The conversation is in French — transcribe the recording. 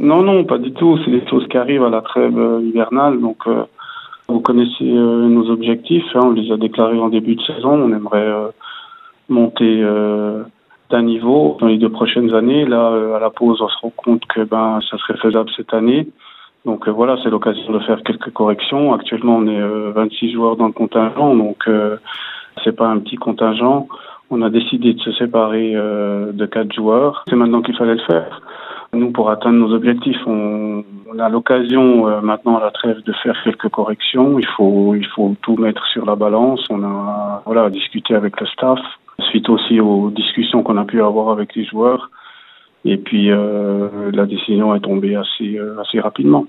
Non, non, pas du tout. C'est des choses qui arrivent à la trêve hivernale. Donc, vous connaissez nos objectifs. On les a déclarés en début de saison. On aimerait monter d'un niveau dans les 2 prochaines années. Là, à la pause, on se rend compte que ça serait faisable cette année. Donc voilà, c'est l'occasion de faire quelques corrections. Actuellement, on est 26 joueurs dans le contingent, donc c'est pas un petit contingent. On a décidé de se séparer de 4 joueurs. C'est maintenant qu'il fallait le faire. Nous, pour atteindre nos objectifs, on a l'occasion maintenant à la trêve de faire quelques corrections. Il faut tout mettre sur la balance. On a discuté avec le staff, suite aussi aux discussions qu'on a pu avoir avec les joueurs. Et puis la décision est tombée assez rapidement.